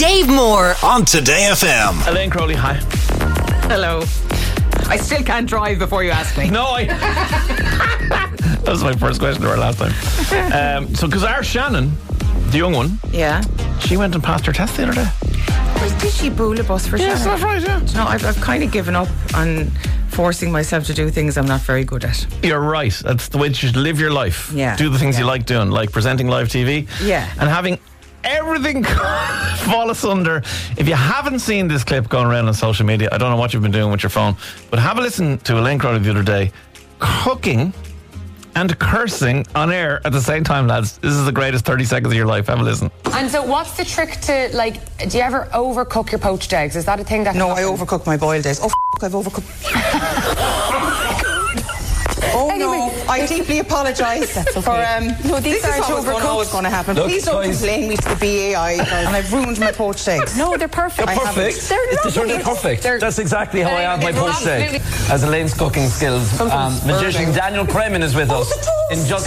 Dave Moore on Today FM. Elaine Crowley, hi. Hello. I still can't drive before you ask me. No, that was my first question to her last time. So, because our Shannon, the young one, Yeah. she went and passed her test the other day. Did she bool a bus for sure? Yes, that's right, yeah. No, I've kind of given up on forcing myself to do things I'm not very good at. You're right. That's the way you should live your life. Yeah. Do the things you like doing, like presenting live TV. Yeah. And having everything fall asunder. If you haven't seen this clip going around on social media, I don't know what you've been doing with your phone, but have a listen to Elaine Crowley the other day cooking and cursing on air at the same time, lads. This is the greatest 30 seconds of your life. Have a listen. And so what's the trick to, do you ever overcook your poached eggs? Is that a thing that No, happens? I overcook my boiled eggs. Oh, I've overcooked. Oh no, I deeply apologise for No, these this is aren't always going to happen. Look, Please don't guys. complain me to the BAI, and I've ruined my poached eggs. No, they're perfect. I haven't. They're Perfect. That's exactly how I have my poached egg. As Elaine's cooking skills. Something's Magician burning. Daniel Kremen is with us. In just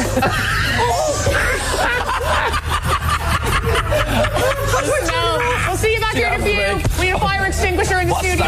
No, we'll see you back here in a few. We need a fire extinguisher in the studio,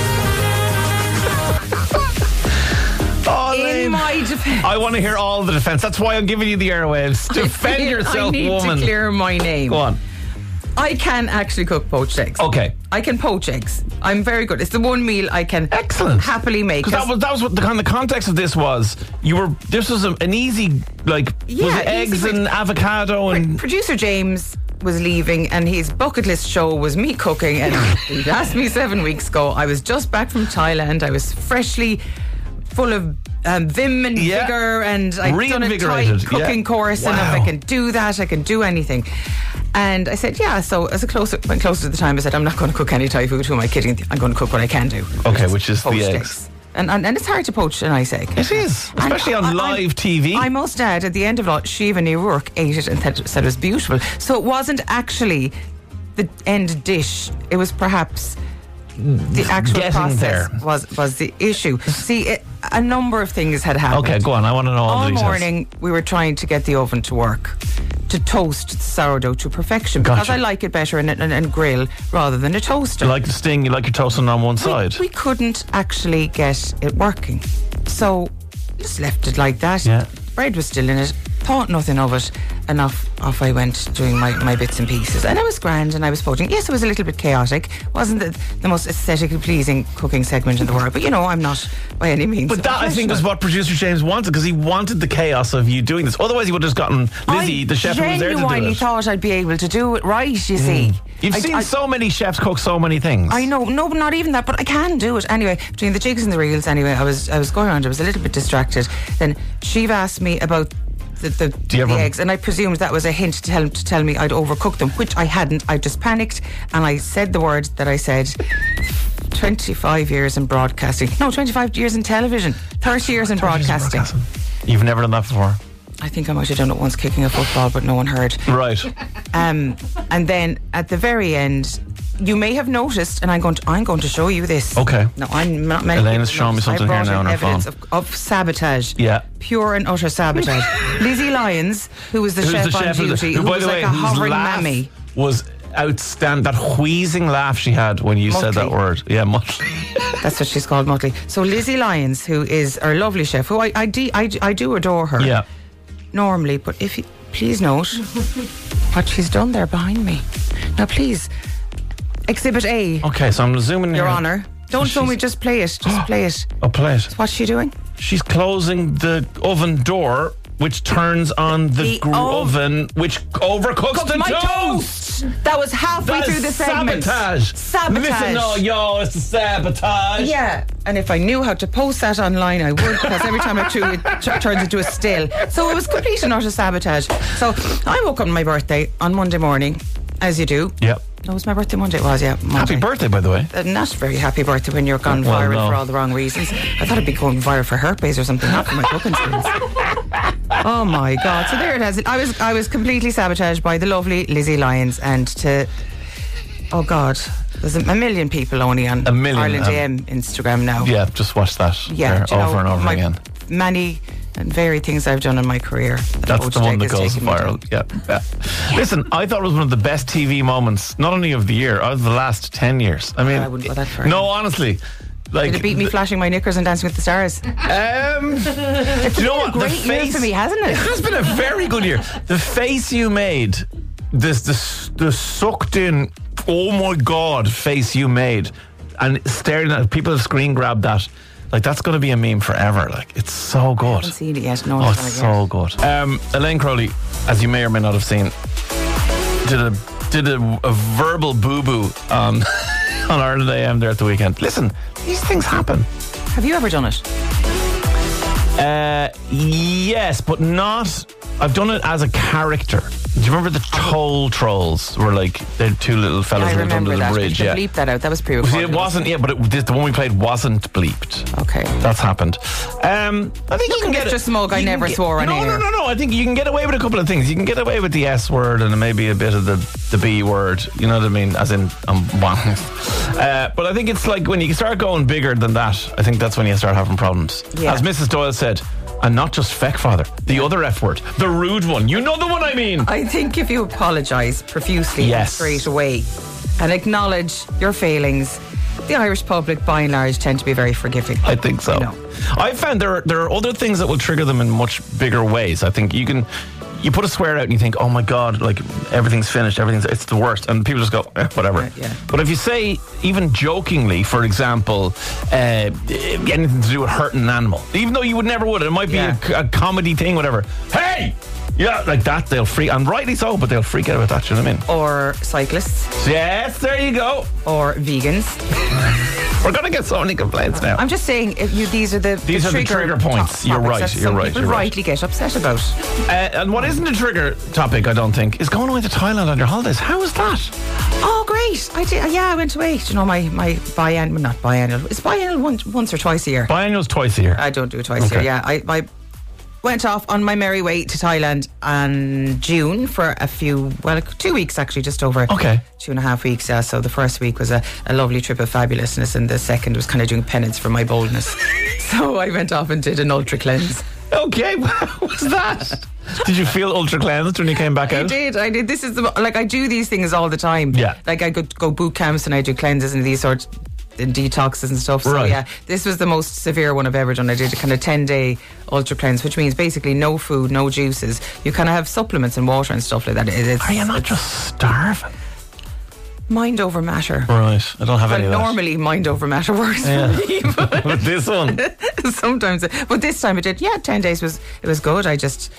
Oh, In Elaine. my defence, I want to hear all the defence. That's why I'm giving you the airwaves. Defend yourself, I need woman. to clear my name. Go on. I can actually cook poached eggs. Okay. I can poach eggs. I'm very good. It's the one meal I can Excellent. happily make. Because that was what the kind of context of this was. This was an easy, was it Yeah, eggs easy way- and avocado and... Producer James was leaving and his bucket list show was me cooking, and he asked me 7 weeks ago. I was just back from Thailand. I was freshly full of vim and Yeah. vigour, and I'd done a Thai Reinvigorated, cooking yeah. course, and if Wow. I can do that, I can do anything. And I said, yeah, so as went closer to the time, I said, I'm not going to cook any Thai food. Who am I kidding? I'm going to cook what I can do. Okay, which is the Poached eggs. And it's hard to poach a nice egg. It is, especially on live TV. I must add, at the end of it, Shiva O'Rourke ate it and said it was beautiful. So it wasn't actually the end dish. It was perhaps the actual Getting process there. was the issue. See, a number of things had happened. Okay, go on. I want to know all the All details. morning, we were trying to get the oven to work, to toast the sourdough to perfection, because Gotcha. I like it better and grill rather than a toaster. You like the sting, you like your toasting on one side. We couldn't actually get it working. So just left it like that. Yeah. Bread was still in it. Thought nothing of it. And off I went doing my bits and pieces. And I was grand and I was poaching. Yes, it was a little bit chaotic. Wasn't the most aesthetically pleasing cooking segment in the world. But I'm not by any means. But that, I think, was what producer James wanted, because he wanted the chaos of you doing this. Otherwise, he would have just gotten Lizzie, the chef who was there to do genuinely it. thought I'd be able to do it right, you see. You've seen so many chefs cook so many things. I know, no, but not even that, but I can do it. Anyway, between the jigs and the reels, anyway, I was going around, I was a little bit distracted. Then Shiva asked me about the eggs, and I presumed that was a hint to tell me I'd overcooked them, which I hadn't. I just panicked, and I said the word that I said. 25 years in broadcasting. No, 25 years in television. 30 years in broadcasting. You've never done that before. I think I might have done it once, kicking a football, but no one heard. Right. And then at the very end, you may have noticed, and I'm going to show you this. Okay. No, I'm not meant. Elaine is showing me something here now on her phone. Evidence of sabotage. Yeah. Pure and utter sabotage. Lizzie Lyons, who was the Who's chef the on chef duty, who, who by was the like way, a whose hovering laugh mammy. was outstanding. That wheezing laugh she had when you said that Mutley. word. Yeah, Mutley. That's what she's called, Mutley. So Lizzie Lyons, who is our lovely chef, who I do adore her. Yeah. Normally, but if you please note what she's done there behind me. Now, please, Exhibit A. Okay, so I'm zooming in. Your here. Honour. Don't show me, just play it. Just play it. Oh, play it. What's she doing? She's closing the oven door, which turns on the oven, which overcooks the my toast. That was halfway That through is the segment. Sabotage. Listen, no, yo, it's a sabotage. Yeah, and if I knew how to post that online, I would, because every time I threw it, turns into a still. So it was complete and utter sabotage. So I woke up on my birthday on Monday morning, as you do. Yep. No, it was my birthday Monday. It was, yeah. Monday. Happy birthday, by the way. Not very happy birthday when you're gone Well, viral no. for all the wrong reasons. I thought I'd be going viral for herpes or something, not for my cooking skills. Oh my God! So there it is. I was completely sabotaged by the lovely Lizzie Lyons, and oh God, there's a million people only on Ireland AM Instagram now. Yeah, just watch that Yeah, there, over and over again. Many and varied things I've done in my career. That's the one that goes viral. Yeah. Listen, I thought it was one of the best TV moments, not only of the year, of the last 10 years. I mean, I wouldn't go that far. No, honestly. Like, did it beat me flashing my knickers and Dancing with the Stars? It's you know what? a great year for me, hasn't it? It has been a very good year. The face you made, the sucked in, oh my God face you made, and staring at people, screen grabbed that. Like, that's going to be a meme forever. Like, it's so good. I haven't seen it yet. No, it's so good. Elaine Crowley, as you may or may not have seen, did a verbal boo-boo on Ireland AM there at the weekend. Listen, these things happen. Have you ever done it? Yes, but not... I've done it as a character. Do you remember the Toll Trolls? Were like, they're two little fellas who lived under the bridge. Yeah, bleep that out. That was pre-recorded. It wasn't, but the one we played wasn't bleeped. Okay. That's happened. I think you can get Mr. Smug, I never swore on air. No. I think you can get away with a couple of things. You can get away with the S word and maybe a bit of the B word. You know what I mean? As in, but I think it's like when you start going bigger than that, I think that's when you start having problems. Yeah. As Mrs. Doyle said, and not just feck father, the other F word, the rude one. You know the one I mean. I think if you apologise profusely and straight away and acknowledge your failings, the Irish public, by and large, tend to be very forgiving. I think so. I've found there are other things that will trigger them in much bigger ways. I think you put a swear out and you think, oh my God, like everything's finished, it's the worst, and people just go, whatever. Yeah. But if you say, even jokingly, for example, anything to do with hurting an animal, even though you would never would, it might be a comedy thing, whatever. Hey! Yeah, like that, they'll freak, and rightly so, but they'll freak out about that, you know what I mean? Or cyclists. Yes, there you go. Or vegans. We're going to get so many complaints now. I'm just saying, these are the trigger points. You're right. You're right. People rightly get upset about. And what isn't a trigger topic, I don't think, is going away to Thailand on your holidays. How was that? Oh, great! I did. Yeah, I went away. You know, my biannual, not biannual. It's biannual once or twice a year. Biannual's twice a year. I don't do it twice a year. Yeah, I went off on my merry way to Thailand in June for 2 weeks actually, just over 2.5 weeks. Yeah, so the first week was a lovely trip of fabulousness, and the second was kind of doing penance for my boldness. So I went off and did an ultra cleanse. Okay, what was that? Did you feel ultra cleansed when you came back out? I did. This is I do these things all the time. Yeah. Like I could go boot camps and I do cleanses and these sorts and detoxes and stuff. So yeah, this was the most severe one I've ever done. I did a kind of 10-day ultra cleanse, which means basically no food, no juices. You kind of have supplements and water and stuff like that. Are you not just starving? Mind over matter. Right. I don't have any of that. Normally mind over matter works for me. But this one? Sometimes. But this time it did. Yeah, 10 days was good. I just,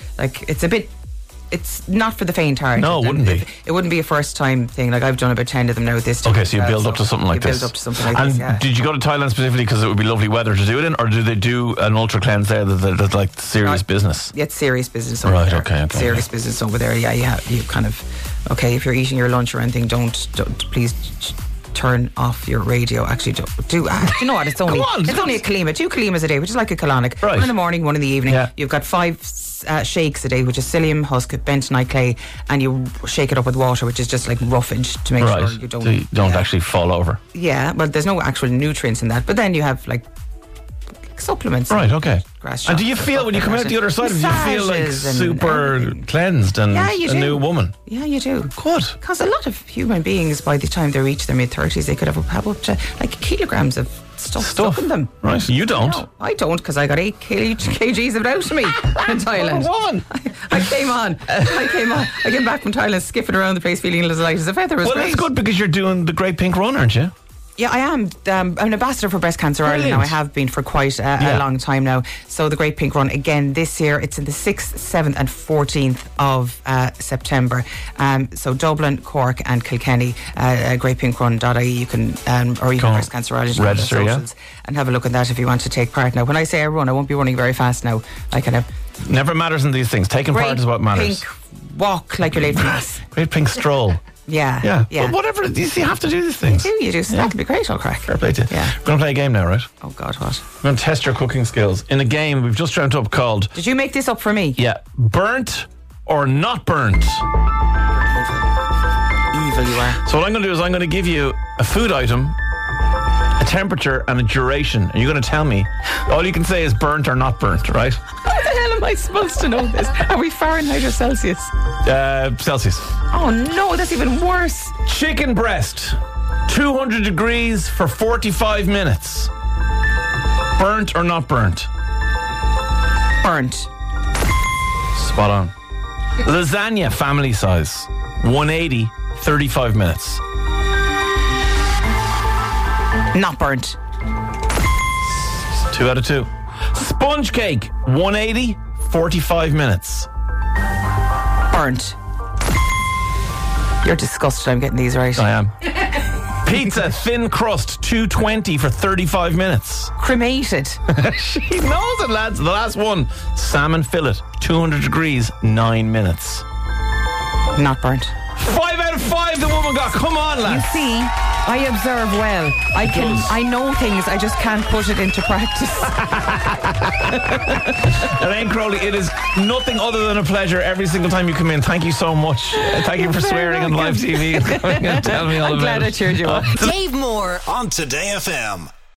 it's not for the faint-hearted. No, it wouldn't be. It wouldn't be a first-time thing. Like, I've done about 10 of them now this time. Okay, so you build up to something like this. And did you go to Thailand specifically because it would be lovely weather to do it in, or do they do an ultra cleanse there that's like serious business? Yeah, it's serious business over there. Okay. Serious business over there. Yeah, you kind of, if you're eating your lunch or anything, don't please turn off your radio. Actually, do you know what? It's only a kalima, 2 kalimas a day, which is like a colonic. Right. One in the morning, one in the evening. Yeah. You've got 5 shakes a day, which is psyllium husk, bentonite clay, and you shake it up with water, which is just like roughage to make sure you don't, so you don't actually fall over. Yeah, well, there's no actual nutrients in that, but then you have like supplements. Right, okay. And do you feel when you come out the other side, do you feel like super cleansed and a new woman? Yeah, you do. Good. Because a lot of human beings, by the time they reach their mid-30s, they could have up to like kilograms of stuff stuck in them. Right, you don't. No, I don't, because I got 8 kgs of it out of me in Thailand. Woman. I came back from Thailand skipping around the place feeling as light as a feather. Well, that's good because you're doing the Great Pink Run, aren't you? Yeah, I am. I'm an ambassador for Breast Cancer Ireland now. I have been for quite a long time now. So the Great Pink Run, again, this year, it's in the 6th, 7th and 14th of September. So Dublin, Cork and Kilkenny, greatpinkrun.ie. You can, or you can Breast Cancer Ireland register, and have a look at that if you want to take part. Now, when I say I run, I won't be running very fast now. I kind of... Never matters in these things. Taking part is what matters. Great Pink walk like you're late for mass. Great Pink stroll. Yeah. Well, whatever it is, you have to do these things. You do. So that'll be great, I'll crack. Fair play to you. Yeah. We're going to play a game now, right? Oh, God, what? We're going to test your cooking skills in a game we've just dreamt up called... Did you make this up for me? Yeah. Burnt or not burnt? Evil you are. So what I'm going to do is I'm going to give you a food item, a temperature and a duration. And you're going to tell me, all you can say is burnt or not burnt, right? What the hell am I supposed to know this? Are we Fahrenheit or Celsius? Celsius. Oh no, that's even worse. Chicken breast, 200 degrees for 45 minutes. Burnt or not burnt? Burnt. Spot on. Lasagna, family size, 180, 35 minutes. Not burnt. 2 out of 2. Sponge cake, 180, 45 minutes. Burnt. You're disgusted I'm getting these right. I am. Pizza, thin crust, 220 for 35 minutes. Cremated. She knows it, lads. The last one, salmon fillet, 200 degrees, 9 minutes. Not burnt. 5 out of 5 the woman got. Come on, You lads. see, I observe well. I know things, I just can't put it into practice. Elaine Crowley, it is nothing other than a pleasure every single time you come in. Thank you so much. Thank you for swearing on live TV and coming and telling me all I'm about it. glad I cheered you up. Dave Moore on Today FM.